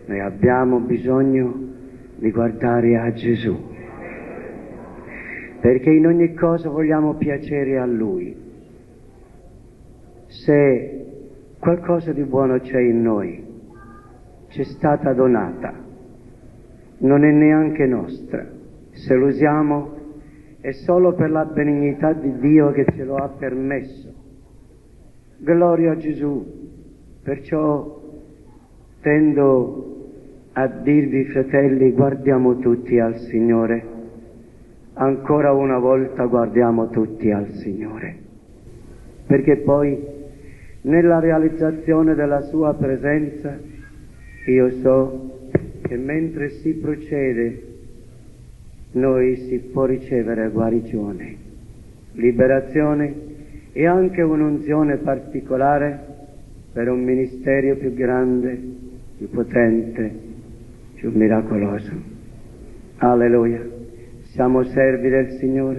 Noi abbiamo bisogno di guardare a Gesù, perché in ogni cosa vogliamo piacere a Lui. Se qualcosa di buono c'è in noi, ci è stata donata, non è neanche nostra. Se lo usiamo è solo per la benignità di Dio che ce lo ha permesso. Gloria a Gesù. Perciò tendo a dirvi, fratelli, guardiamo tutti al Signore. Ancora una volta guardiamo tutti al Signore, perché poi nella realizzazione della Sua presenza io so che mentre si procede noi si può ricevere guarigione, liberazione e anche un'unzione particolare per un ministero più grande, più potente, più miracoloso. Alleluia. Siamo servi del Signore.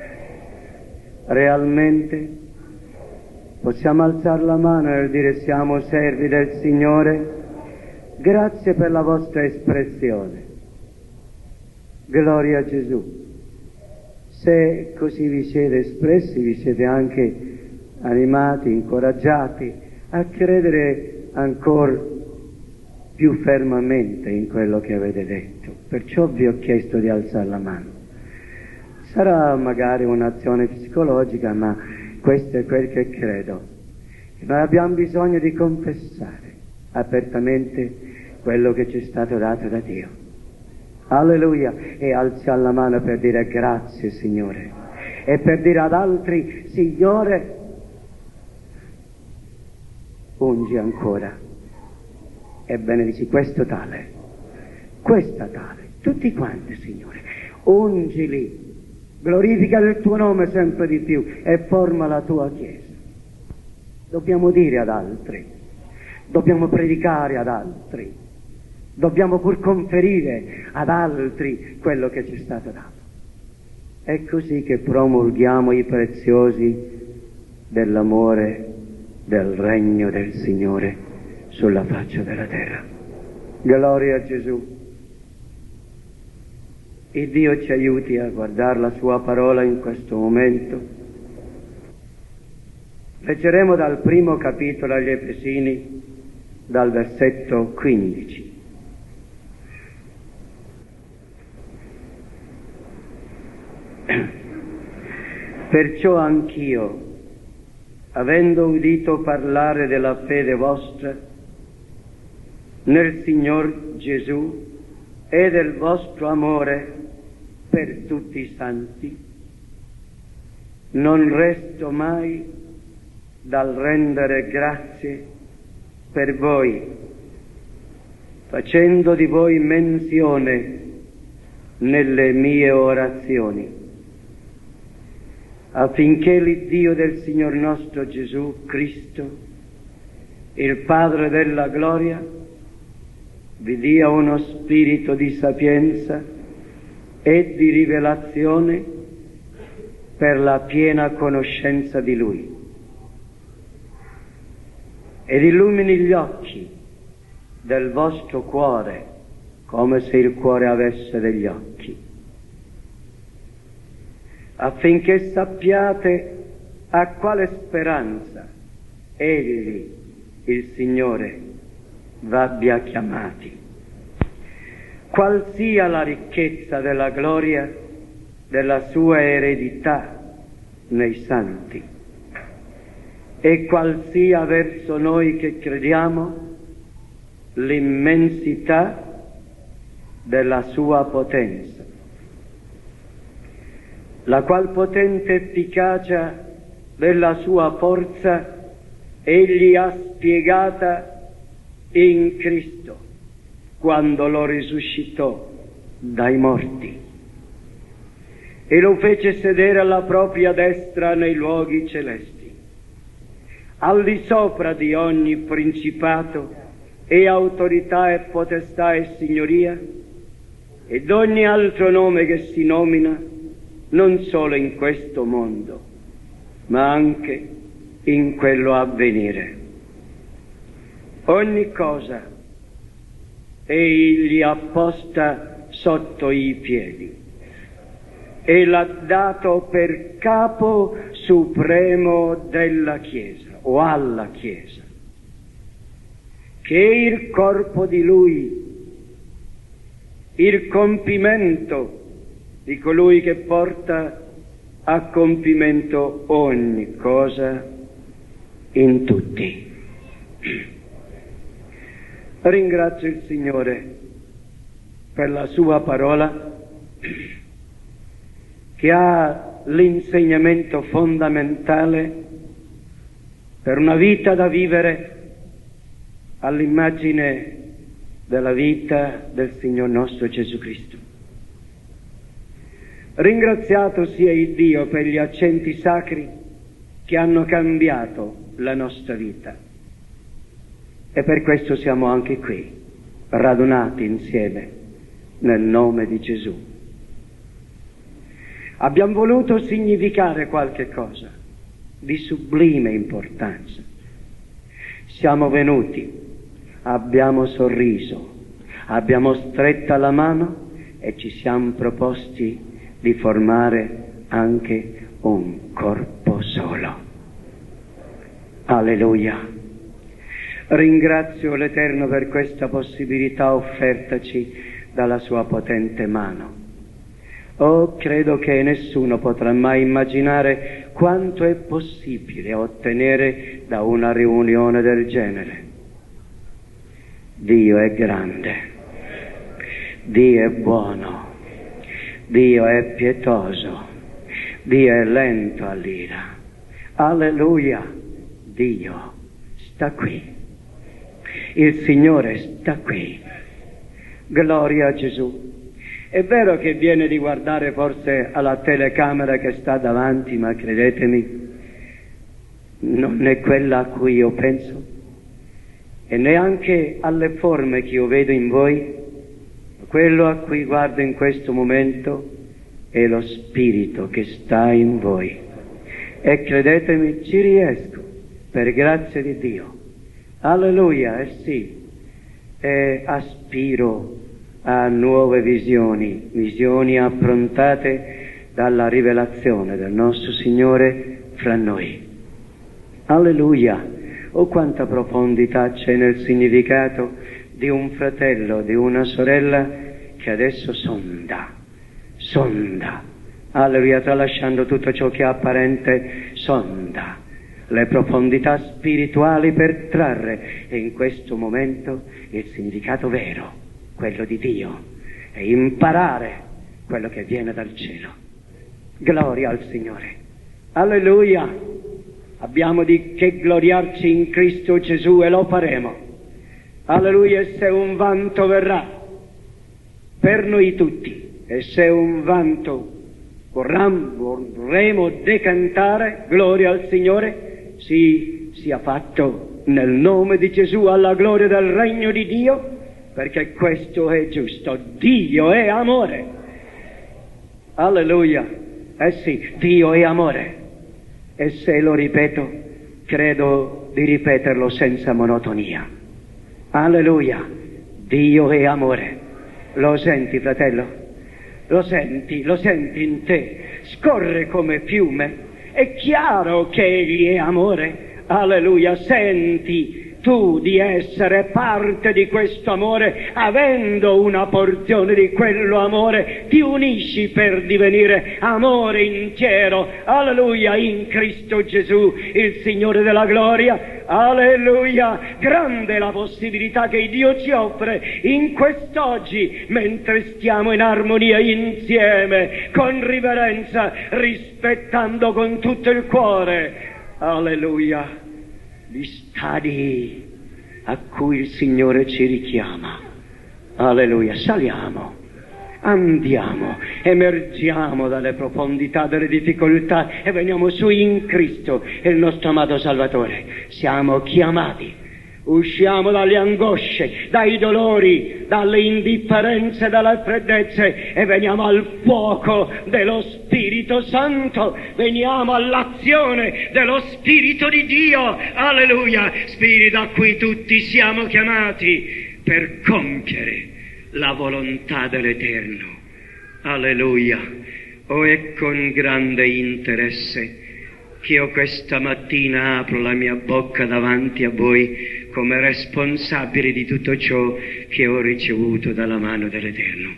Realmente possiamo alzare la mano e dire siamo servi del Signore. Grazie per la vostra espressione. Gloria a Gesù. Se così vi siete espressi, vi siete anche animati, incoraggiati a credere ancora più fermamente in quello che avete detto. Perciò vi ho chiesto di alzare la mano. Sarà magari un'azione psicologica, ma questo è quel che credo. Noi abbiamo bisogno di confessare apertamente quello che ci è stato dato da Dio. Alleluia. E alziamo la mano per dire grazie Signore, e per dire ad altri Signore ungi ancora e benedici questo tale, questa tale, tutti quanti Signore, ungili, glorifica il tuo nome sempre di più e forma la tua Chiesa. Dobbiamo dire ad altri, dobbiamo predicare ad altri, dobbiamo pur conferire ad altri quello che ci è stato dato. È così che promulghiamo i preziosi dell'amore del regno del Signore sulla faccia della terra. Gloria a Gesù. E Dio ci aiuti a guardare la Sua parola in questo momento. Leggeremo dal primo capitolo agli Efesini, dal versetto 15. Perciò anch'io, avendo udito parlare della fede vostra nel Signor Gesù e del vostro amore per tutti i santi, non resto mai dal rendere grazie per voi, facendo di voi menzione nelle mie orazioni, affinché l'Iddio del Signor nostro Gesù Cristo, il Padre della gloria, vi dia uno spirito di sapienza e di rivelazione per la piena conoscenza di Lui, ed illumini gli occhi del vostro cuore come se il cuore avesse degli occhi, affinché sappiate a quale speranza Egli, il Signore, v'abbia chiamati, qual sia la ricchezza della gloria della sua eredità nei santi, e qual sia verso noi che crediamo l'immensità della sua potenza, la qual potente efficacia della sua forza egli ha spiegata in Cristo quando lo risuscitò dai morti e lo fece sedere alla propria destra nei luoghi celesti, al di sopra di ogni principato e autorità e potestà e signoria ed ogni altro nome che si nomina non solo in questo mondo, ma anche in quello a venire. Ogni cosa e gli ha posta sotto i piedi e l'ha dato per capo supremo della Chiesa o alla Chiesa, che è il corpo di Lui, il compimento di colui che porta a compimento ogni cosa in tutti. Ringrazio il Signore per la sua parola, che ha l'insegnamento fondamentale per una vita da vivere all'immagine della vita del Signor nostro Gesù Cristo. Ringraziato sia il Dio per gli accenti sacri che hanno cambiato la nostra vita. E per questo siamo anche qui, radunati insieme nel nome di Gesù. Abbiamo voluto significare qualche cosa di sublime importanza. Siamo venuti, abbiamo sorriso, abbiamo stretta la mano e ci siamo proposti di formare anche un corpo solo. Alleluia! Ringrazio l'Eterno per questa possibilità offertaci dalla sua potente mano. Oh, credo che nessuno potrà mai immaginare quanto è possibile ottenere da una riunione del genere. Dio è grande, Dio è buono, Dio è pietoso, Dio è lento all'ira. Alleluia! Dio sta qui. Il Signore sta qui. Gloria a Gesù. È vero che viene di guardare forse alla telecamera che sta davanti, ma credetemi, non è quella a cui io penso, e neanche alle forme che io vedo in voi. Quello a cui guardo in questo momento è lo Spirito che sta in voi. E credetemi, ci riesco, per grazia di Dio. Alleluia, sì, e aspiro a nuove visioni approntate dalla rivelazione del nostro Signore fra noi. Alleluia, oh quanta profondità c'è nel significato di un fratello, di una sorella che adesso sonda, alleluia, tralasciando tutto ciò che è apparente, sonda le profondità spirituali per trarre in questo momento il significato vero, quello di Dio, e imparare quello che viene dal cielo. Gloria al Signore. Alleluia! Abbiamo di che gloriarci in Cristo Gesù e lo faremo. Alleluia! E se un vanto verrà per noi tutti, e se un vanto vorremo decantare, gloria al Signore, sia fatto nel nome di Gesù, alla gloria del regno di Dio, perché questo è giusto. Dio è amore. Alleluia. Eh sì, Dio è amore. E se lo ripeto, credo di ripeterlo senza monotonia. Alleluia. Dio è amore. Lo senti, fratello? Lo senti in te? Scorre come fiume. È chiaro che Egli è amore. Alleluia. Senti tu di essere parte di questo amore, avendo una porzione di quello amore, ti unisci per divenire amore intero. Alleluia, in Cristo Gesù, il Signore della gloria. Alleluia, grande è la possibilità che Dio ci offre in quest'oggi, mentre stiamo in armonia insieme, con riverenza, rispettando con tutto il cuore. Alleluia. Gli stadi a cui il Signore ci richiama. Alleluia, saliamo, andiamo, emergiamo dalle profondità delle difficoltà e veniamo su in Cristo, il nostro amato Salvatore. Siamo chiamati, usciamo dalle angosce, dai dolori, dalle indifferenze, dalle freddezze e veniamo al fuoco dello Spirito Santo, veniamo all'azione dello Spirito di Dio. Alleluia, Spirito a cui tutti siamo chiamati. per compiere la volontà dell'Eterno. Alleluia! Oh, è con grande interesse che io questa mattina apro la mia bocca davanti a voi come responsabile di tutto ciò che ho ricevuto dalla mano dell'Eterno.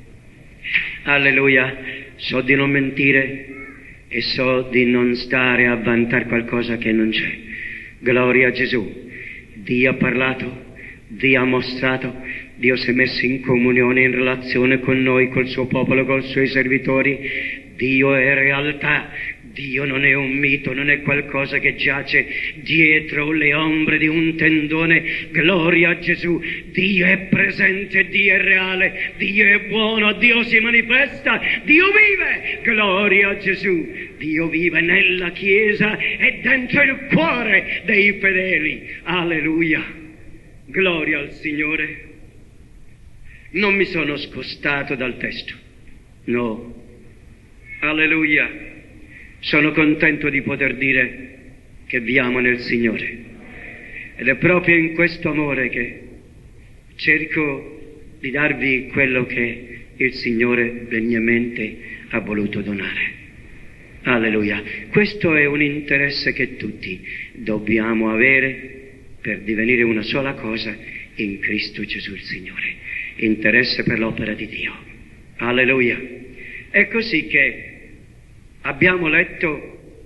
Alleluia! So di non mentire e so di non stare a vantare qualcosa che non c'è. Gloria a Gesù! Dio ha parlato, Dio ha mostrato, Dio si è messo in comunione, in relazione con noi, col suo popolo, con i suoi servitori. Dio è realtà, Dio non è un mito, non è qualcosa che giace dietro le ombre di un tendone. Gloria a Gesù! Dio è presente, Dio è reale, Dio è buono, Dio si manifesta, Dio vive! Gloria a Gesù! Dio vive nella Chiesa e dentro il cuore dei fedeli. Alleluia! Gloria al Signore! Non mi sono scostato dal testo, no. Alleluia! Sono contento di poter dire che viviamo nel Signore. Ed è proprio in questo amore che cerco di darvi quello che il Signore degnamente ha voluto donare. Alleluia! Questo è un interesse che tutti dobbiamo avere per divenire una sola cosa in Cristo Gesù il Signore. Interesse per l'opera di Dio. Alleluia! È così che abbiamo letto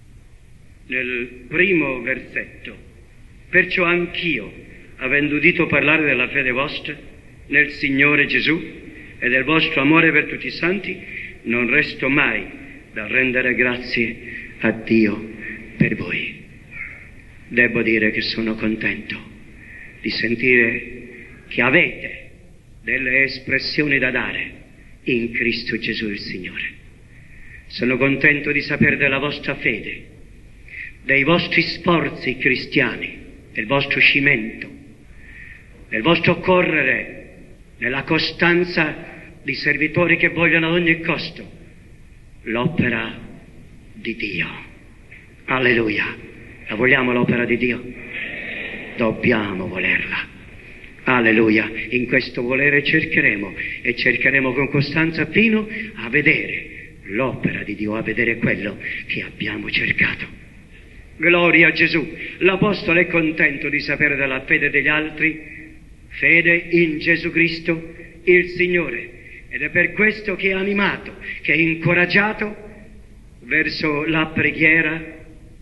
nel primo versetto: perciò anch'io, avendo udito parlare della fede vostra nel Signore Gesù e del vostro amore per tutti i santi, non resto mai da rendere grazie a Dio per voi. Devo dire che sono contento di sentire che avete delle espressioni da dare in Cristo Gesù il Signore. Sono contento di sapere della vostra fede, dei vostri sforzi cristiani, del vostro cimento, del vostro correre, nella costanza di servitori che vogliono ad ogni costo l'opera di Dio. Alleluia! La vogliamo l'opera di Dio? Dobbiamo volerla. Alleluia! In questo volere cercheremo con costanza fino a vedere l'opera di Dio, a vedere quello che abbiamo cercato. Gloria a Gesù! L'Apostolo è contento di sapere della fede degli altri, fede in Gesù Cristo, il Signore, ed è per questo che è animato, che è incoraggiato verso la preghiera,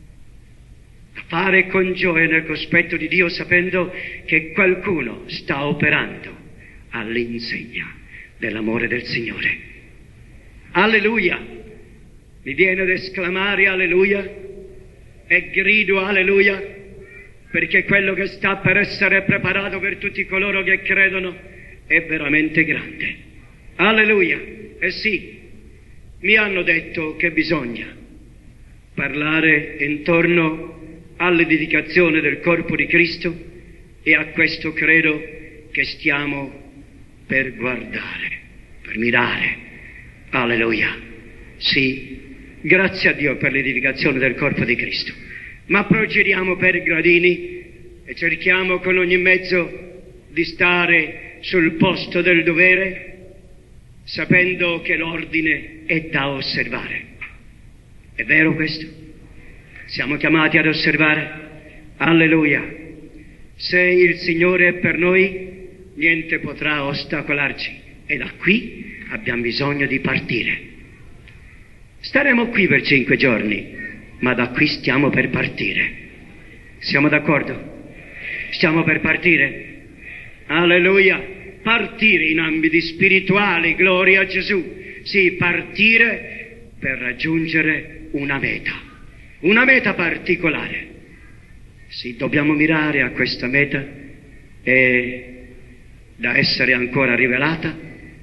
a fare con gioia nel cospetto di Dio, sapendo che qualcuno sta operando all'insegna dell'amore del Signore. Alleluia! Mi viene ad esclamare alleluia e grido alleluia, perché quello che sta per essere preparato per tutti coloro che credono è veramente grande. Alleluia! Eh sì, mi hanno detto che bisogna parlare intorno all'edificazione del corpo di Cristo, e a questo credo che stiamo per guardare, per mirare. Alleluia! Sì, grazie a Dio per l'edificazione del corpo di Cristo, ma procediamo per gradini e cerchiamo con ogni mezzo di stare sul posto del dovere, sapendo che l'ordine è da osservare. È vero questo? Siamo chiamati ad osservare. Alleluia! Se il Signore è per noi, niente potrà ostacolarci, e da qui abbiamo bisogno di partire. Staremo qui per 5 giorni, ma da qui stiamo per partire. Siamo d'accordo? Stiamo per partire. Alleluia! Partire in ambiti spirituali, gloria a Gesù. Sì, partire per raggiungere una meta particolare. Sì, dobbiamo mirare a questa meta, e da essere ancora rivelata,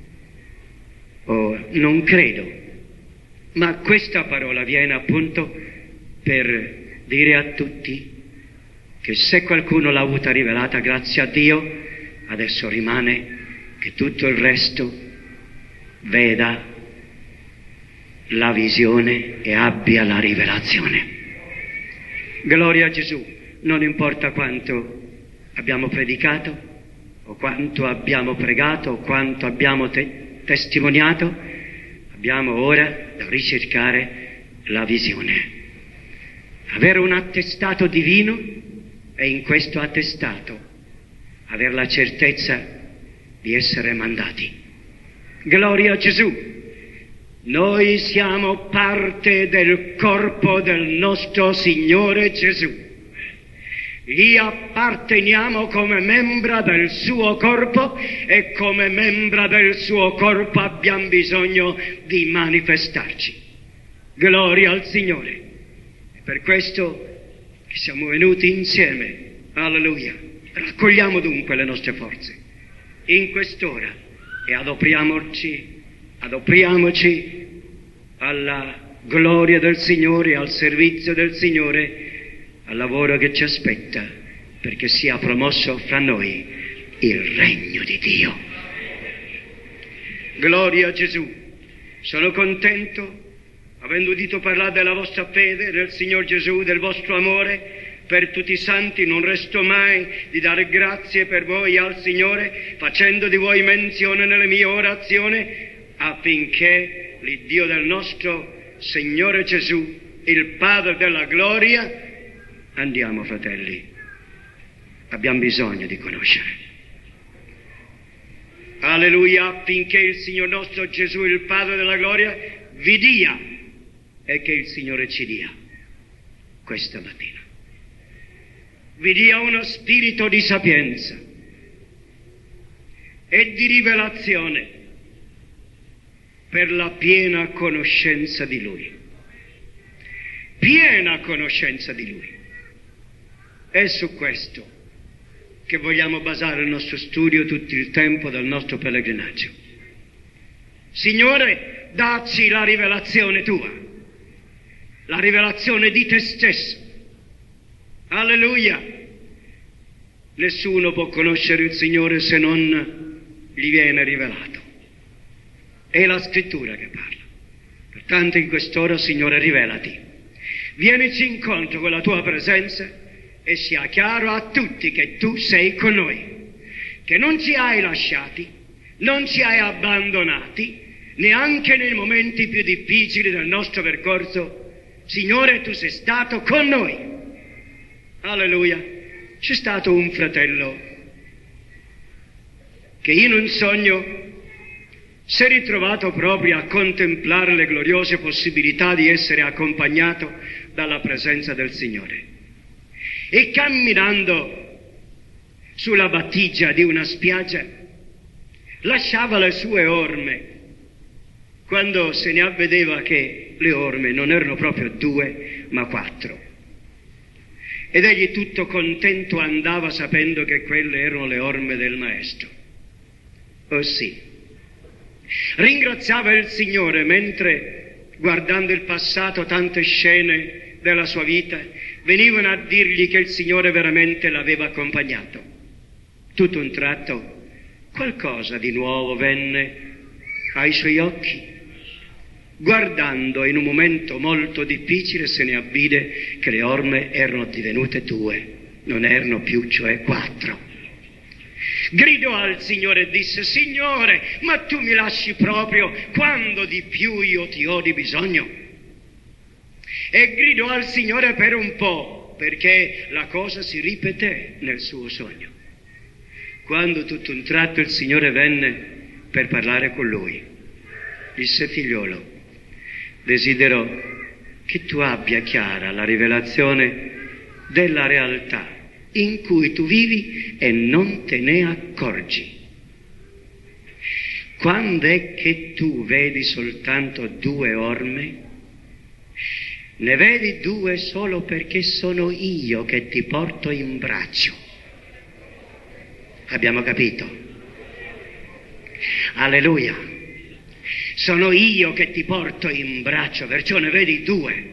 non credo, ma questa parola viene appunto per dire a tutti che se qualcuno l'ha avuta rivelata, grazie a Dio, adesso rimane che tutto il resto veda la visione e abbia la rivelazione. Gloria a Gesù! Non importa quanto abbiamo predicato, o quanto abbiamo pregato, o quanto abbiamo testimoniato, abbiamo ora da ricercare la visione. Avere un attestato divino e in questo attestato avere la certezza di essere mandati. Gloria a Gesù! Noi siamo parte del corpo del nostro Signore Gesù. Gli apparteniamo come membra del suo corpo e come membra del suo corpo abbiamo bisogno di manifestarci. Gloria al Signore. E per questo che siamo venuti insieme. Alleluia. Raccogliamo dunque le nostre forze in quest'ora e adopriamoci alla gloria del Signore, al servizio del Signore, al lavoro che ci aspetta, perché sia promosso fra noi il regno di Dio. Gloria a Gesù. Sono contento, avendo udito parlare della vostra fede, del Signor Gesù, del vostro amore per tutti i santi, non resto mai di dare grazie per voi al Signore, facendo di voi menzione nelle mie orazioni, affinché l'Iddio del nostro Signore Gesù, il Padre della gloria, andiamo fratelli, abbiamo bisogno di conoscere. Alleluia, affinché il Signore nostro Gesù, il Padre della gloria, vi dia e che il Signore ci dia questa mattina. Vi dia uno spirito di sapienza e di rivelazione per la piena conoscenza di Lui. Piena conoscenza di Lui. È su questo che vogliamo basare il nostro studio tutto il tempo del nostro pellegrinaggio. Signore, dacci la rivelazione Tua, la rivelazione di Te stesso. Alleluia! Nessuno può conoscere il Signore se non gli viene rivelato. È la Scrittura che parla. Pertanto in quest'ora, Signore, rivelati. Vienici incontro con la Tua presenza e sia chiaro a tutti che Tu sei con noi, che non ci hai lasciati, non ci hai abbandonati, neanche nei momenti più difficili del nostro percorso. Signore, Tu sei stato con noi. Alleluia. C'è stato un fratello che in un sogno si è ritrovato proprio a contemplare le gloriose possibilità di essere accompagnato dalla presenza del Signore. E camminando sulla battigia di una spiaggia, lasciava le sue orme, quando se ne avvedeva che le orme non erano proprio 2, ma 4. Ed egli tutto contento andava sapendo che quelle erano le orme del Maestro. Oh sì. Ringraziava il Signore mentre, guardando il passato, tante scene della sua vita, venivano a dirgli che il Signore veramente l'aveva accompagnato. Tutto un tratto, qualcosa di nuovo venne ai suoi occhi. Guardando in un momento molto difficile se ne avvide che le orme erano divenute 2, non erano più, cioè 4. Gridò al Signore e disse: Signore, ma Tu mi lasci proprio quando di più io Ti ho di bisogno? E gridò al Signore per un po', perché la cosa si ripeté nel suo sogno. Quando tutto un tratto il Signore venne per parlare con lui, disse: Figliolo, desidero che tu abbia chiara la rivelazione della realtà in cui tu vivi e non te ne accorgi. Quando è che tu vedi soltanto 2 orme? Ne vedi 2 solo perché sono io che ti porto in braccio. Abbiamo capito? Alleluia! Sono io che ti porto in braccio, perciò ne vedi 2.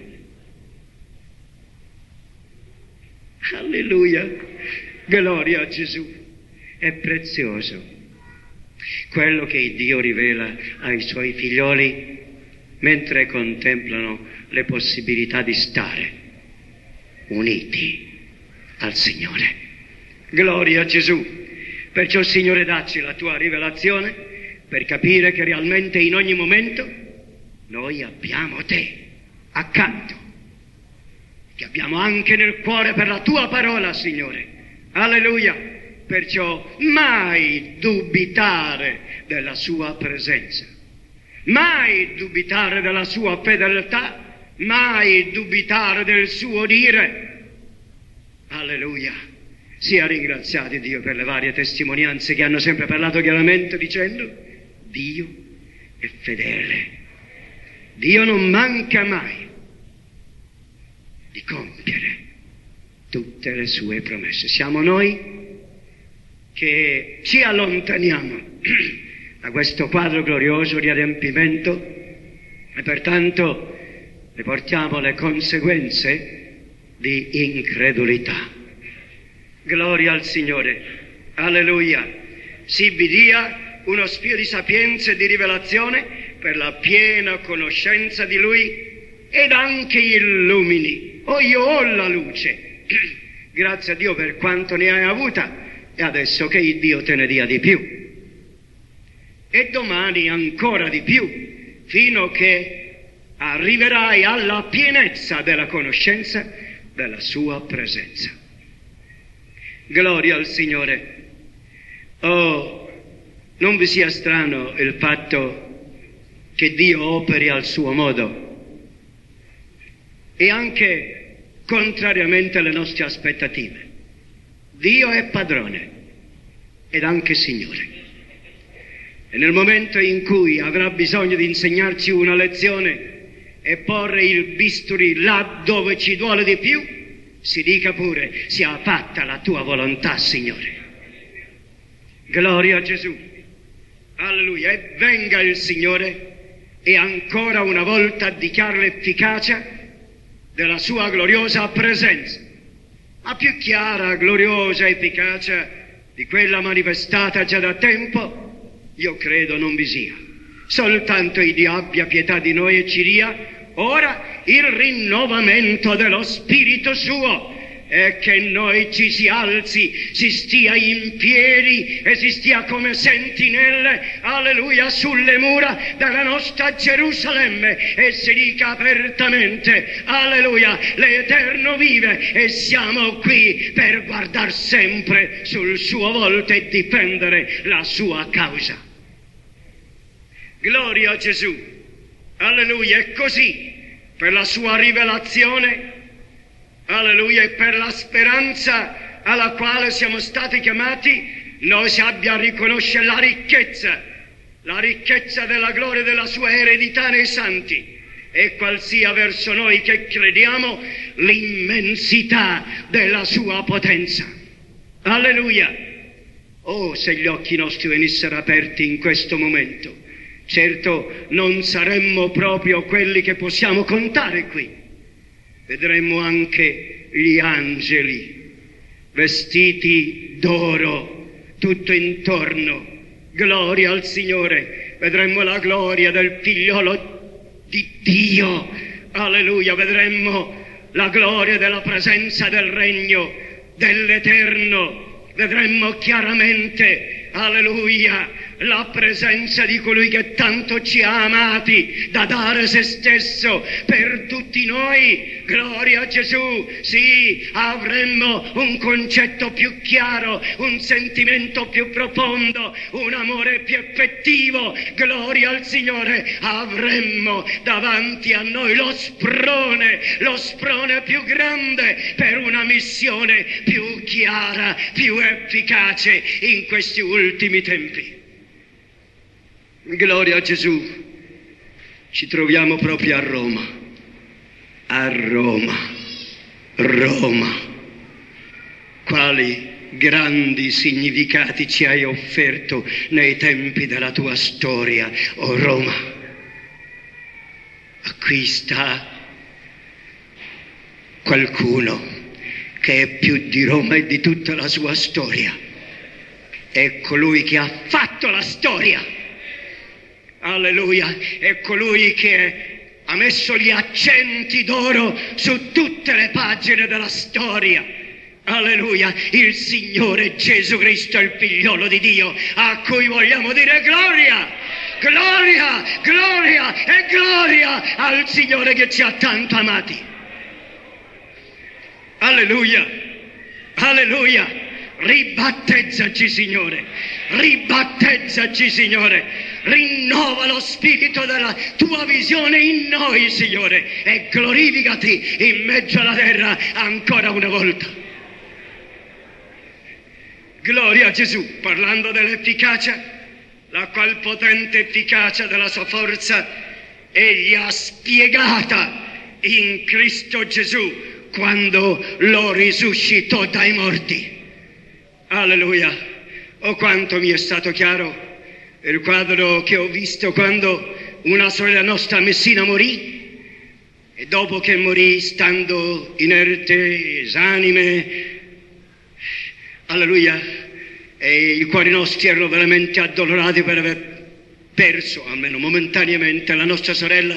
Alleluia! Gloria a Gesù! È prezioso quello che Dio rivela ai Suoi figlioli mentre contemplano le possibilità di stare uniti al Signore. Gloria a Gesù! Perciò, Signore, dacci la tua rivelazione per capire che realmente in ogni momento noi abbiamo te accanto, che abbiamo anche nel cuore per la tua parola, Signore. Alleluia. Perciò mai dubitare della sua presenza, mai dubitare della sua fedeltà, mai dubitare del suo dire. Alleluia. Sia ringraziato Dio per le varie testimonianze che hanno sempre parlato chiaramente dicendo: Dio è fedele, Dio non manca mai di compiere tutte le sue promesse. Siamo noi che ci allontaniamo da questo quadro glorioso di adempimento e pertanto ne portiamo le conseguenze di incredulità. Gloria al Signore. Alleluia. Si vi dia uno spirito di sapienza e di rivelazione per la piena conoscenza di Lui ed anche illumini. Io ho la luce. Grazie a Dio per quanto ne hai avuta e adesso che il Dio te ne dia di più. E domani ancora di più, fino che arriverai alla pienezza della conoscenza della sua presenza. Gloria al Signore. Oh, non vi sia strano il fatto che Dio operi al suo modo e anche contrariamente alle nostre aspettative. Dio è padrone ed anche Signore. E nel momento in cui avrà bisogno di insegnarci una lezione e porre il bisturi là dove ci duole di più, si dica pure: sia fatta la tua volontà, Signore. Gloria a Gesù. Alleluia. E venga il Signore e ancora una volta dichiara l'efficacia della sua gloriosa presenza. Ma più chiara, gloriosa efficacia di quella manifestata già da tempo, io credo non vi sia. Soltanto il Dio abbia pietà di noi e ci dia ora il rinnovamento dello Spirito suo, e che noi ci si alzi, si stia in piedi e si stia come sentinelle, alleluia, sulle mura della nostra Gerusalemme e si dica apertamente: alleluia, l'Eterno vive e siamo qui per guardar sempre sul suo volto e difendere la sua causa. Gloria a Gesù. Alleluia. E così, per la sua rivelazione, alleluia, e per la speranza alla quale siamo stati chiamati, noi si abbia a riconoscere la ricchezza della gloria della sua eredità nei santi, e qual sia verso noi che crediamo l'immensità della sua potenza. Alleluia. Oh, se gli occhi nostri venissero aperti in questo momento, certo non saremmo proprio quelli che possiamo contare qui. Vedremmo anche gli angeli vestiti d'oro tutto intorno. Gloria al Signore. Vedremmo la gloria del figliolo di Dio. Alleluia. Vedremmo la gloria della presenza del regno dell'Eterno. Vedremmo chiaramente, alleluia, la presenza di colui che tanto ci ha amati da dare se stesso per tutti noi. Gloria a Gesù. Sì, avremmo un concetto più chiaro, un sentimento più profondo, un amore più effettivo. Gloria al Signore. Avremmo davanti a noi lo sprone più grande per una missione più chiara, più efficace in questi ultimi tempi. Gloria a Gesù. Ci troviamo proprio a Roma. Roma. Quali grandi significati ci hai offerto nei tempi della tua storia, o Roma. Ma qui sta qualcuno che è più di Roma e di tutta la sua storia. È colui che ha fatto la storia. Alleluia. È colui che ha messo gli accenti d'oro su tutte le pagine della storia. Alleluia, il Signore Gesù Cristo è il figliolo di Dio, a cui vogliamo dire gloria, gloria, gloria e gloria al Signore che ci ha tanto amati. Alleluia, alleluia, ribattezzaci Signore, ribattezzaci Signore, rinnova lo spirito della tua visione in noi Signore e glorificati in mezzo alla terra ancora una volta. Gloria a Gesù, parlando dell'efficacia, la qual potente efficacia della sua forza egli ha spiegata in Cristo Gesù quando lo risuscitò dai morti. Alleluia! Oh, quanto mi è stato chiaro il quadro che ho visto quando una sorella nostra a Messina morì, e dopo che morì, stando inerte, esanime, alleluia, e i cuori nostri erano veramente addolorati per aver perso, almeno momentaneamente, la nostra sorella.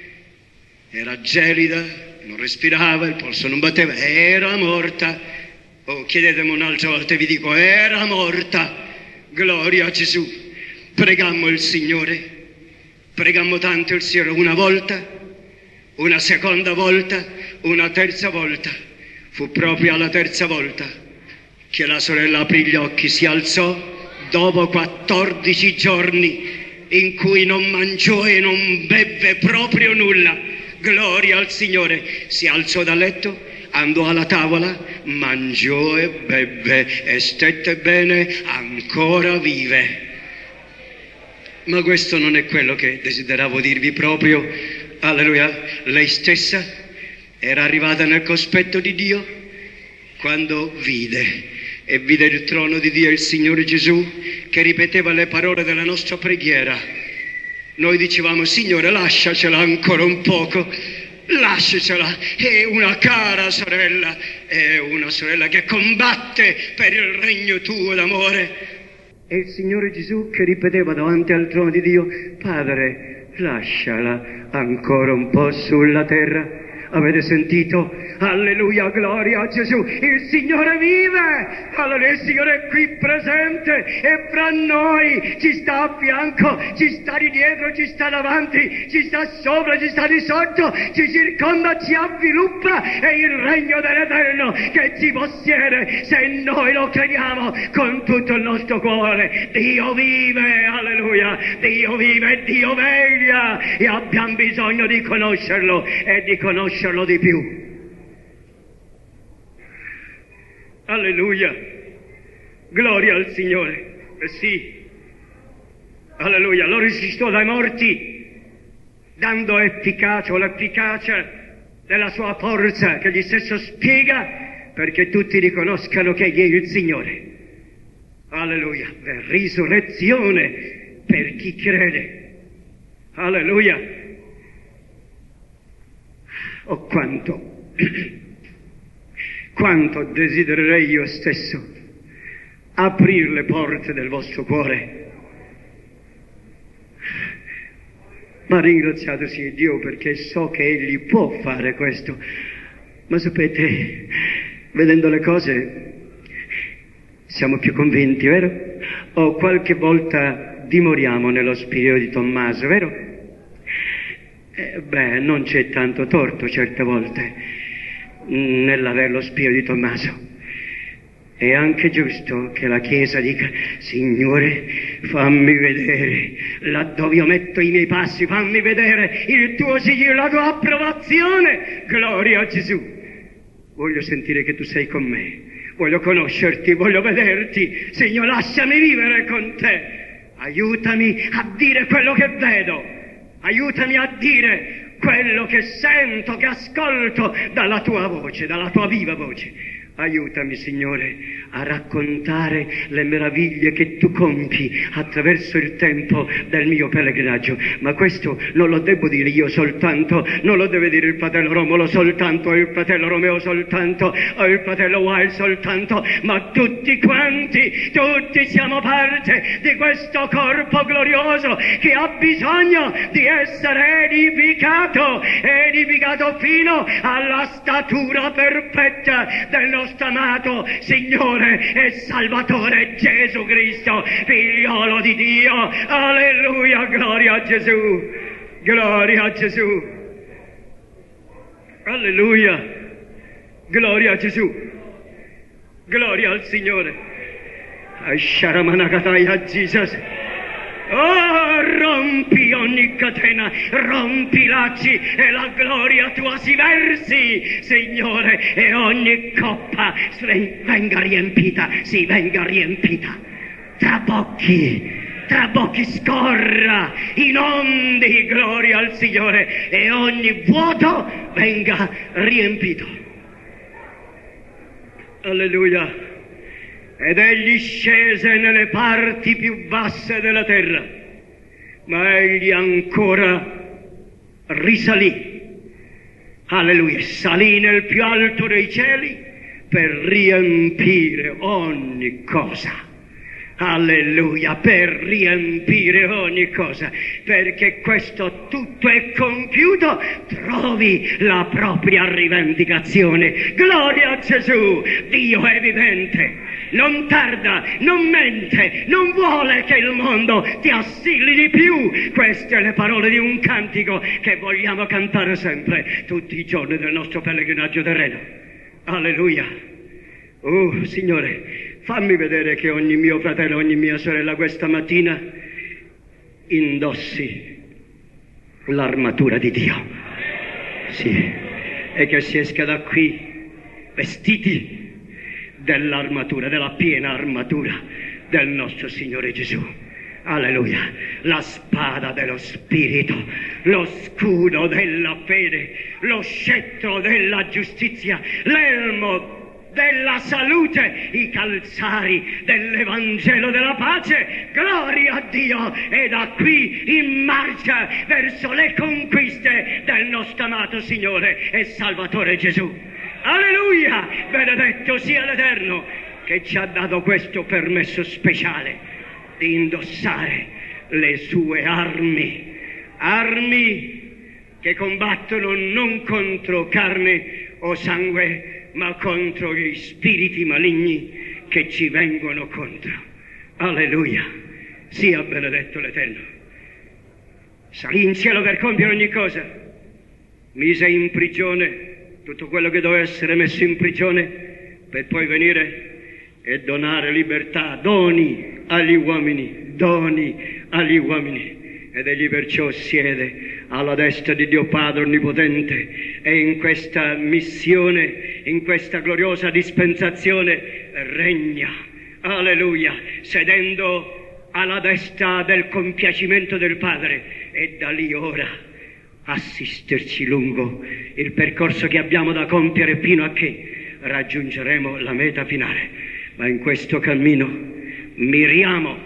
Era gelida, non respirava, il polso non batteva, era morta. Oh, chiedetemi un'altra volta, vi dico, era morta. Gloria a Gesù. Pregammo il Signore, pregammo tanto il Signore una volta, una seconda volta, una terza volta. Fu proprio alla terza volta che la sorella aprì gli occhi, si alzò dopo 14 giorni in cui non mangiò e non bevve proprio nulla. Gloria al Signore. Si alzò dal letto, andò alla tavola, mangiò e bevve e stette bene, ancora vive. Ma questo non è quello che desideravo dirvi proprio. Alleluia. Lei stessa era arrivata nel cospetto di Dio quando vide il trono di Dio e il Signore Gesù che ripeteva le parole della nostra preghiera. Noi dicevamo: Signore, lasciacela ancora un poco, lasciacela, è una cara sorella, è una sorella che combatte per il regno tuo d'amore. E il Signore Gesù che ripeteva davanti al trono di Dio: Padre, lasciala ancora un po' sulla terra. Avete sentito? Alleluia, gloria a Gesù. Il Signore vive. Alleluia, il Signore è qui presente, è fra noi, ci sta a fianco, ci sta di dietro, ci sta davanti, ci sta sopra, ci sta di sotto, ci circonda, ci avviluppa. È il regno dell'Eterno che ci possiede se noi lo crediamo con tutto il nostro cuore. Dio vive, alleluia, Dio vive e Dio veglia, e abbiamo bisogno di conoscerlo e di conoscerlo di più. Alleluia, gloria al Signore. Sì, alleluia, lo risuscitò dai morti, dando efficacia o l'efficacia della sua forza che egli stesso spiega, perché tutti riconoscano che egli è il Signore. Alleluia, la risurrezione per chi crede. Alleluia. Oh, quanto desidererei io stesso aprire le porte del vostro cuore. Ma ringraziato sia Dio, perché so che Egli può fare questo. Ma sapete, vedendo le cose siamo più convinti, vero? O qualche volta dimoriamo nello spirito di Tommaso, vero? Non c'è tanto torto certe volte nell'aver lo spirito di Tommaso. È anche giusto che la Chiesa dica: Signore, fammi vedere laddove io metto i miei passi, fammi vedere il tuo sigillo, la tua approvazione. Gloria a Gesù. Voglio sentire che tu sei con me, voglio conoscerti, voglio vederti. Signore, lasciami vivere con te. Aiutami a dire quello che vedo. Aiutami a dire quello che sento, che ascolto dalla tua voce, dalla tua viva voce. Aiutami, Signore, a raccontare le meraviglie che tu compi attraverso il tempo del mio pellegrinaggio. Ma questo non lo devo dire io soltanto, non lo deve dire il fratello Romolo soltanto, o il fratello Romeo soltanto, o il fratello Wild soltanto, ma tutti quanti, tutti siamo parte di questo corpo glorioso che ha bisogno di essere edificato fino alla statura perfetta del nostro amato Signore e Salvatore Gesù Cristo, figliolo di Dio. Alleluia, gloria a Gesù, gloria a Gesù. Alleluia, gloria a Gesù, gloria al Signore. Asharamanakataya Jesus. Oh, rompi ogni catena, rompi i lacci e la gloria tua si versi, Signore, e ogni coppa venga riempita, si venga riempita. Trabocchi scorra in onde, gloria al Signore, e ogni vuoto venga riempito. Alleluia. Ed egli scese nelle parti più basse della terra, ma egli ancora risalì. Alleluia, salì nel più alto dei cieli per riempire ogni cosa. Alleluia, per riempire ogni cosa, perché questo tutto è compiuto, trovi la propria rivendicazione. Gloria a Gesù, Dio è vivente, non tarda, non mente, non vuole che il mondo ti assilli di più. Queste le parole di un cantico che vogliamo cantare sempre, tutti i giorni del nostro pellegrinaggio terreno. Alleluia. Oh, Signore, fammi vedere che ogni mio fratello, ogni mia sorella questa mattina indossi l'armatura di Dio. Sì, e che si esca da qui vestiti dell'armatura, della piena armatura del nostro Signore Gesù. Alleluia, la spada dello Spirito, lo scudo della fede, lo scettro della giustizia, l'elmo della salute, i calzari dell'Evangelo della pace. Gloria a Dio, e da qui in marcia verso le conquiste del nostro amato Signore e Salvatore Gesù. Alleluia, benedetto sia l'Eterno che ci ha dato questo permesso speciale di indossare le sue armi che combattono non contro carne o sangue, ma contro gli spiriti maligni che ci vengono contro. Alleluia, sia benedetto l'Eterno. Salì in cielo per compiere ogni cosa, mise in prigione tutto quello che doveva essere messo in prigione, per poi venire e donare libertà, doni agli uomini, ed egli perciò siede alla destra di Dio Padre Onnipotente, e in questa missione, in questa gloriosa dispensazione regna, alleluia, sedendo alla destra del compiacimento del Padre, e da lì ora assisterci lungo il percorso che abbiamo da compiere fino a che raggiungeremo la meta finale. Ma in questo cammino miriamo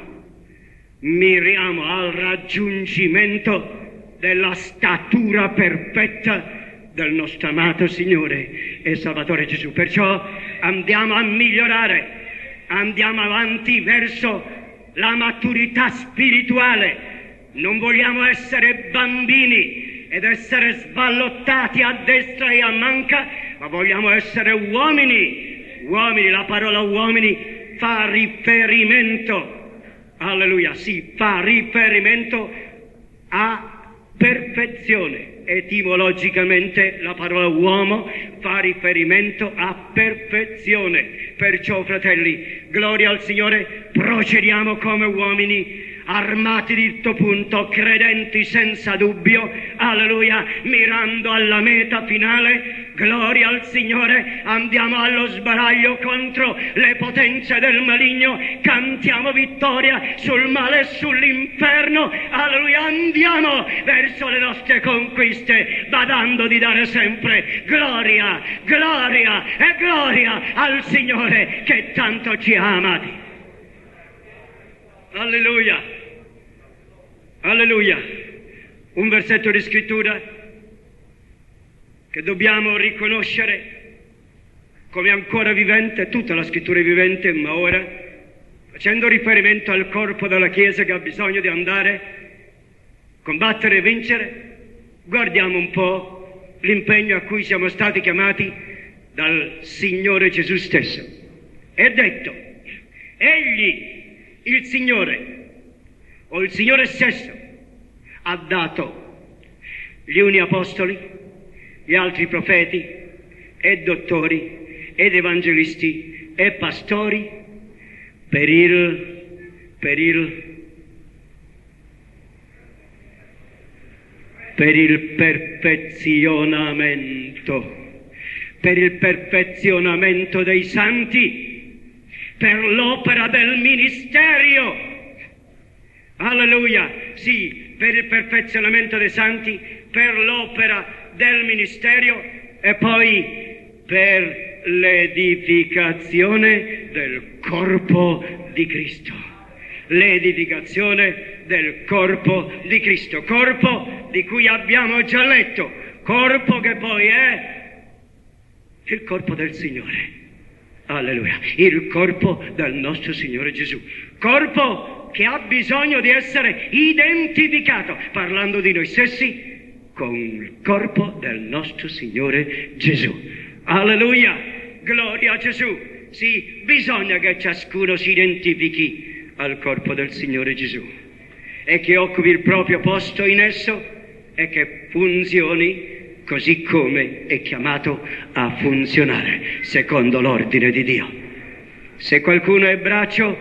al raggiungimento della statura perfetta del nostro amato Signore e Salvatore Gesù. Perciò andiamo a migliorare, andiamo avanti verso la maturità spirituale. Non vogliamo essere bambini ed essere sballottati a destra e a manca, ma vogliamo essere uomini. La parola uomini fa riferimento, alleluia, fa riferimento a perfezione. Etimologicamente la parola uomo fa riferimento a perfezione. Perciò, fratelli, gloria al Signore, procediamo come uomini, armati di tutto punto, credenti senza dubbio, alleluia, mirando alla meta finale. Gloria al Signore, andiamo allo sbaraglio contro le potenze del maligno, cantiamo vittoria sul male e sull'inferno, alleluia, andiamo verso le nostre conquiste, badando di dare sempre gloria e gloria al Signore che tanto ci ha amati. Alleluia, alleluia. Un versetto di scrittura che dobbiamo riconoscere come ancora vivente. Tutta la scrittura è vivente, ma ora, facendo riferimento al corpo della Chiesa che ha bisogno di andare, combattere e vincere, guardiamo un po' l'impegno a cui siamo stati chiamati dal Signore Gesù stesso. È detto, egli, il Signore, o il Signore stesso, ha dato gli uni apostoli, gli altri profeti e dottori ed evangelisti e pastori per il perfezionamento dei santi, per l'opera del ministero. Alleluia! Sì, per il perfezionamento dei santi, per l'opera del ministero e poi per l'edificazione del corpo di Cristo. L'edificazione del corpo di Cristo, corpo di cui abbiamo già letto, corpo che poi è il corpo del Signore. Alleluia, il corpo del nostro Signore Gesù, corpo che ha bisogno di essere identificato, parlando di noi stessi, con il corpo del nostro Signore Gesù. Alleluia, gloria a Gesù. Sì, bisogna che ciascuno si identifichi al corpo del Signore Gesù e che occupi il proprio posto in esso e che funzioni così come è chiamato a funzionare, secondo l'ordine di Dio. Se qualcuno è braccio,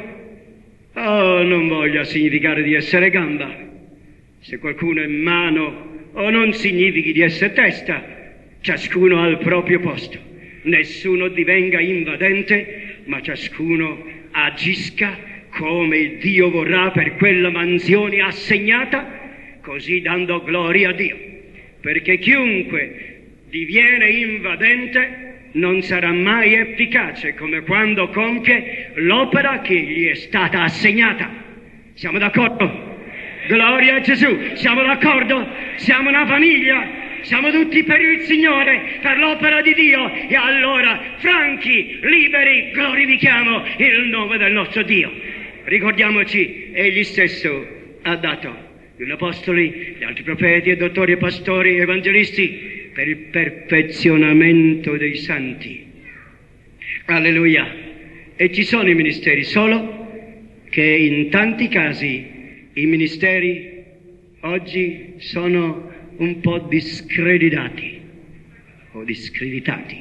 non voglia significare di essere gamba. Se qualcuno è mano, non significhi di essere testa. Ciascuno ha il proprio posto. Nessuno divenga invadente, ma ciascuno agisca come Dio vorrà per quella mansione assegnata, così dando gloria a Dio. Perché chiunque diviene invadente non sarà mai efficace come quando compie l'opera che gli è stata assegnata. Siamo d'accordo? Gloria a Gesù! Siamo d'accordo? Siamo una famiglia, siamo tutti per il Signore, per l'opera di Dio, e allora, franchi, liberi, glorifichiamo il nome del nostro Dio. Ricordiamoci, egli stesso ha dato gli apostoli, gli altri profeti e dottori e pastori e evangelisti per il perfezionamento dei santi. Alleluia! E ci sono i ministeri, solo che in tanti casi i ministeri oggi sono un po' discreditati o discreditati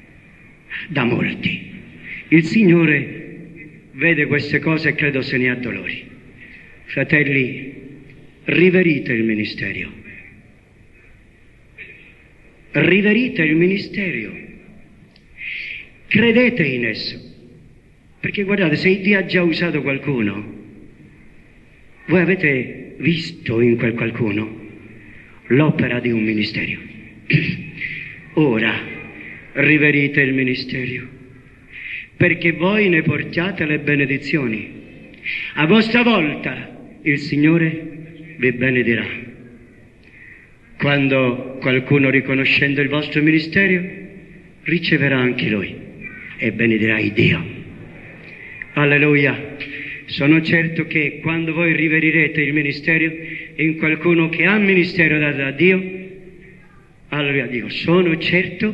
da molti. Il Signore vede queste cose e credo se ne ha dolori. Fratelli, riverite il ministero. Riverite il ministero. Credete in esso. Perché guardate, se Dio ha già usato qualcuno, voi avete visto in quel qualcuno l'opera di un ministero. Ora riverite il ministero, perché voi ne portate le benedizioni. A vostra volta il Signore vi benedirà. Quando qualcuno, riconoscendo il vostro ministero, riceverà anche lui e benedirà il Dio. Alleluia! Sono certo che quando voi riverirete il ministero in qualcuno che ha ministero dato da Dio, allora dico, sono certo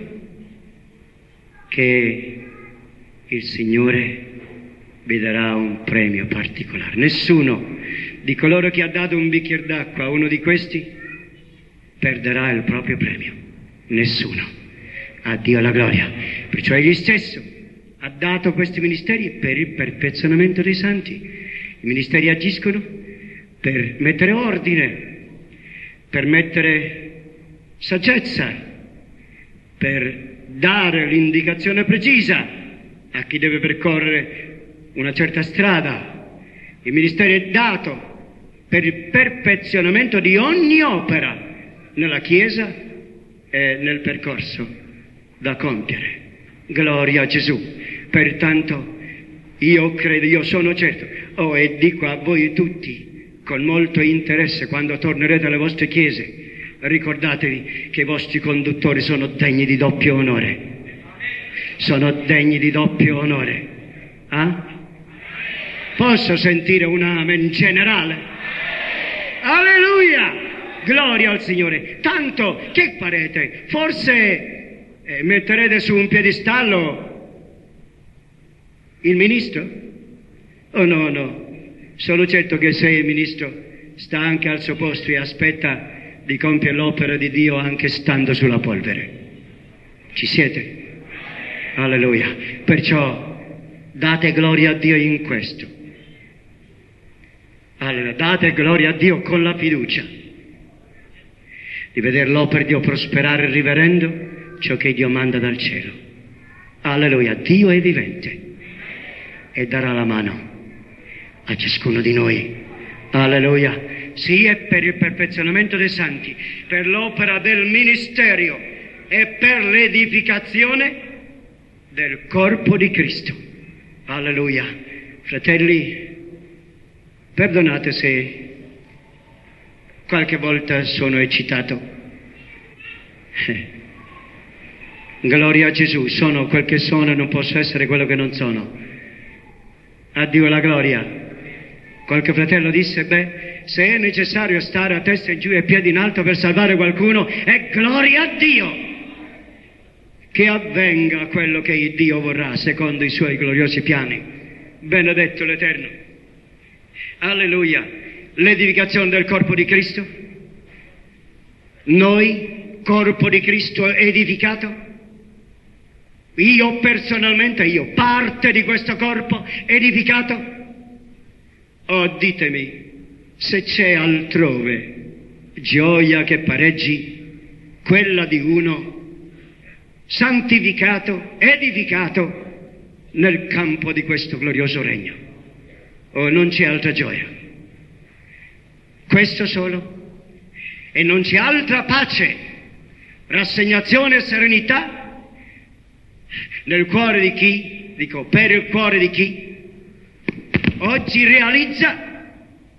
che il Signore vi darà un premio particolare. Nessuno di coloro che ha dato un bicchiere d'acqua a uno di questi perderà il proprio premio. Nessuno. A Dio la gloria. Perciò egli stesso ha dato questi ministeri per il perfezionamento dei santi. I ministeri agiscono per mettere ordine, per mettere saggezza, per dare l'indicazione precisa a chi deve percorrere una certa strada. Il ministero è dato per il perfezionamento di ogni opera nella Chiesa e nel percorso da compiere. Gloria a Gesù. Pertanto io credo, io sono certo, e dico a voi tutti con molto interesse, quando tornerete alle vostre chiese, ricordatevi che i vostri conduttori sono degni di doppio onore. Sono degni di doppio onore. Posso sentire un amen generale? Alleluia! Gloria al Signore. Tanto, che farete? Forse metterete su un piedistallo il ministro? Oh no, sono certo che se il ministro sta anche al suo posto e aspetta di compiere l'opera di Dio anche stando sulla polvere. Ci siete? Alleluia. Perciò date gloria a Dio in questo. Allora, date gloria a Dio con la fiducia di vedere l'opera di Dio prosperare riverendo ciò che Dio manda dal cielo. Alleluia. Dio è vivente e darà la mano a ciascuno di noi. Alleluia. Sì, è per il perfezionamento dei santi, per l'opera del ministero e per l'edificazione del corpo di Cristo. Alleluia. Fratelli, perdonate se qualche volta sono eccitato. Gloria a Gesù, sono quel che sono e non posso essere quello che non sono. A Dio la gloria. Qualche fratello disse, se è necessario stare a testa in giù e piedi in alto per salvare qualcuno, è gloria a Dio. Che avvenga quello che Dio vorrà, secondo i suoi gloriosi piani. Benedetto l'Eterno. Alleluia. L'edificazione del corpo di Cristo. Noi, corpo di Cristo edificato. Io personalmente, parte di questo corpo edificato. Oh, ditemi, se c'è altrove gioia che pareggi quella di uno santificato, edificato nel campo di questo glorioso regno. Oh, non c'è altra gioia. Questo solo. E non c'è altra pace, rassegnazione e serenità nel cuore di chi, per il cuore di chi oggi realizza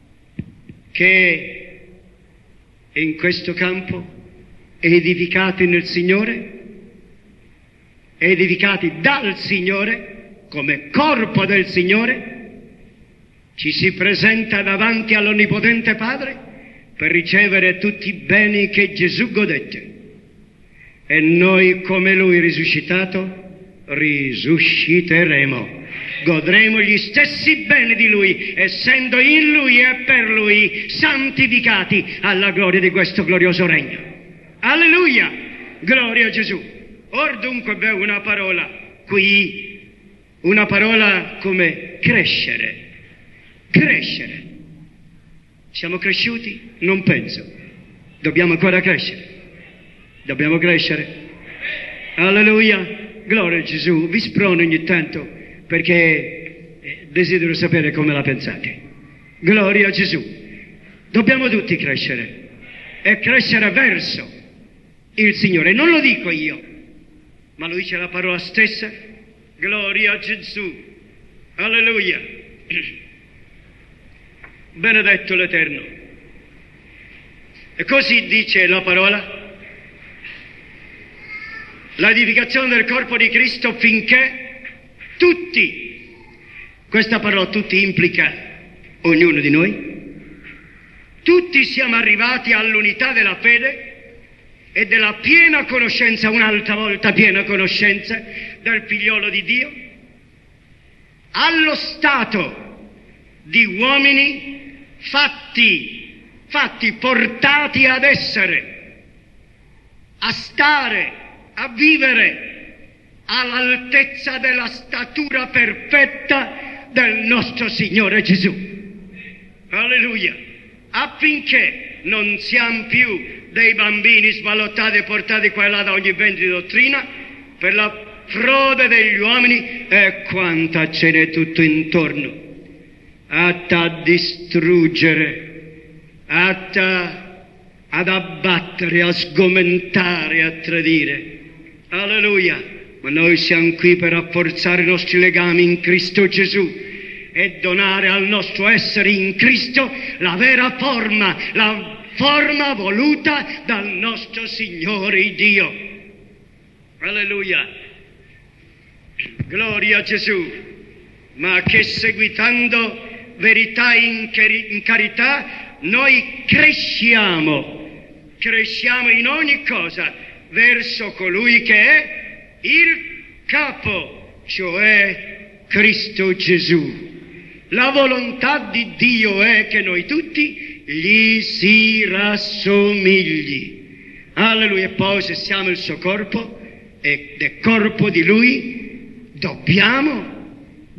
che in questo campo, edificati nel Signore, edificati dal Signore, come corpo del Signore, ci si presenta davanti all'Onnipotente Padre per ricevere tutti i beni che Gesù godette. E noi, come Lui risuscitato, risusciteremo. Godremo gli stessi beni di Lui, essendo in Lui e per Lui santificati alla gloria di questo glorioso regno. Alleluia! Gloria a Gesù! Or dunque v'è una parola qui, una parola come crescere. Crescere. Siamo cresciuti? Non penso. Dobbiamo ancora crescere. Dobbiamo crescere. Alleluia! Gloria a Gesù! Vi sprono ogni tanto perché desidero sapere come la pensate. Gloria a Gesù. Dobbiamo tutti crescere e crescere verso il Signore. Non lo dico io, ma lo dice la parola stessa. Gloria a Gesù. Alleluia. Benedetto l'Eterno. E così dice la parola. L'edificazione del corpo di Cristo finché tutti, questa parola tutti implica ognuno di noi, tutti siamo arrivati all'unità della fede e della piena conoscenza, un'altra volta piena conoscenza del Figliolo di Dio, allo stato di uomini fatti, portati ad essere, a stare, a vivere all'altezza della statura perfetta del nostro Signore Gesù. Alleluia! Affinché non siamo più dei bambini sballottati e portati qua e là da ogni vento di dottrina per la frode degli uomini, e quanta ce n'è tutto intorno, atta a distruggere, atta ad abbattere, a sgomentare, a tradire. Alleluia! Ma noi siamo qui per rafforzare i nostri legami in Cristo Gesù e donare al nostro essere in Cristo la vera forma, la forma voluta dal nostro Signore Dio. Alleluia! Gloria a Gesù! Ma che seguitando verità in carità noi cresciamo in ogni cosa verso colui che è il capo, cioè Cristo Gesù. La volontà di Dio è che noi tutti gli si rassomigli. Alleluia. E poi se siamo il suo corpo ed è corpo di Lui, dobbiamo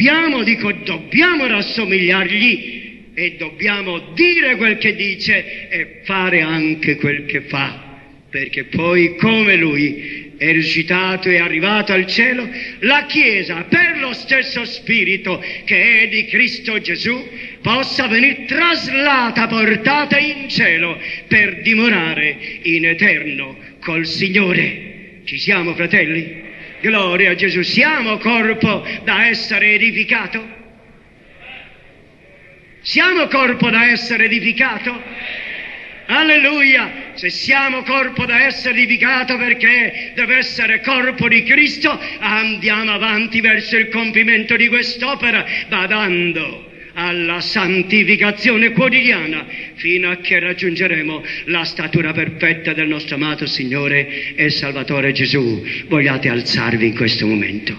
rassomigliargli e dobbiamo dire quel che dice e fare anche quel che fa, perché poi come Lui è risuscitato e arrivato al cielo, la Chiesa, per lo stesso Spirito che è di Cristo Gesù, possa venire traslata, portata in cielo per dimorare in eterno col Signore. Ci siamo, fratelli? Gloria a Gesù. Siamo corpo da essere edificato? Siamo corpo da essere edificato? Alleluia! Se siamo corpo da essere edificato perché deve essere corpo di Cristo, andiamo avanti verso il compimento di quest'opera, badando alla santificazione quotidiana, fino a che raggiungeremo la statura perfetta del nostro amato Signore e Salvatore Gesù. Vogliate alzarvi in questo momento?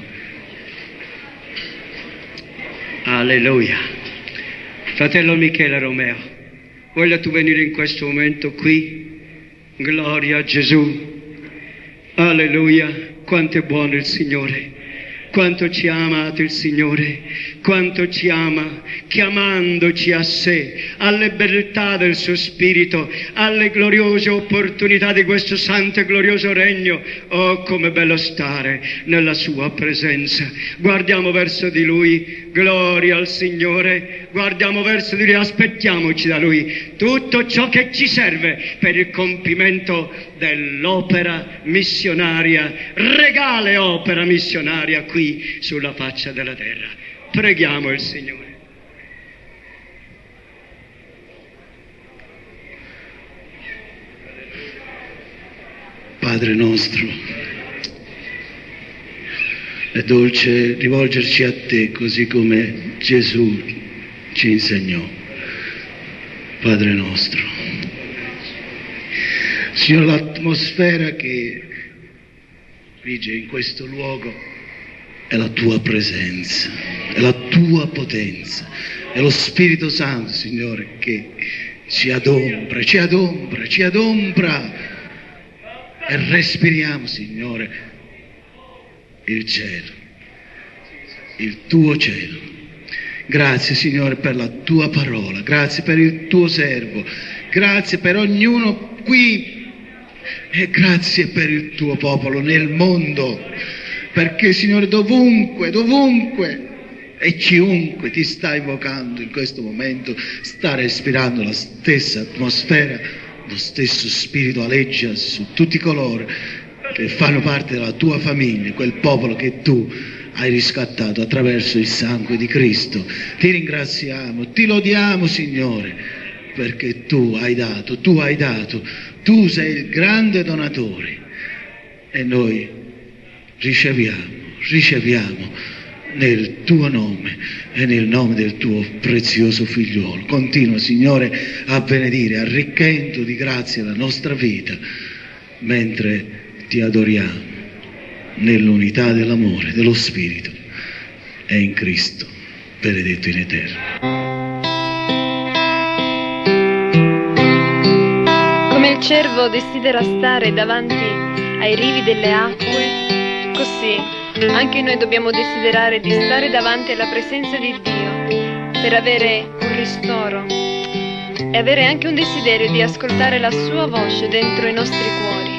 Alleluia! Fratello Michele Romeo, voglia tu venire in questo momento qui? Gloria a Gesù. Alleluia. Quanto è buono il Signore. Quanto ci ha amato il Signore, quanto ci ama, chiamandoci a sé, alle beltà del suo Spirito, alle gloriose opportunità di questo santo e glorioso regno. Oh, come bello stare nella sua presenza. Guardiamo verso di Lui, gloria al Signore, guardiamo verso di Lui, aspettiamoci da Lui tutto ciò che ci serve per il compimento dell'opera missionaria, regale opera missionaria qui sulla faccia della terra. Preghiamo il Signore. Padre nostro, è dolce rivolgerci a Te così come Gesù ci insegnò. Padre nostro, Signore, l'atmosfera che vige in questo luogo è la Tua presenza, è la Tua potenza, è lo Spirito Santo, Signore, che ci adombra e respiriamo, Signore, il cielo, il Tuo cielo. Grazie, Signore, per la Tua parola, grazie per il Tuo servo, grazie per ognuno qui e grazie per il Tuo popolo nel mondo, perché, Signore, dovunque e chiunque Ti sta invocando in questo momento sta respirando la stessa atmosfera, lo stesso Spirito aleggia su tutti coloro che fanno parte della Tua famiglia, quel popolo che Tu hai riscattato attraverso il sangue di Cristo. Ti ringraziamo, Ti lodiamo, Signore, perché Tu hai dato, Tu sei il grande donatore e noi riceviamo nel Tuo nome e nel nome del Tuo prezioso figliuolo. Continua, Signore, a benedire, arricchendo di grazia la nostra vita mentre Ti adoriamo nell'unità dell'amore, dello Spirito e in Cristo, benedetto in eterno. Come il cervo desidera stare davanti ai rivi delle acque, così anche noi dobbiamo desiderare di stare davanti alla presenza di Dio per avere un ristoro e avere anche un desiderio di ascoltare la Sua voce dentro i nostri cuori.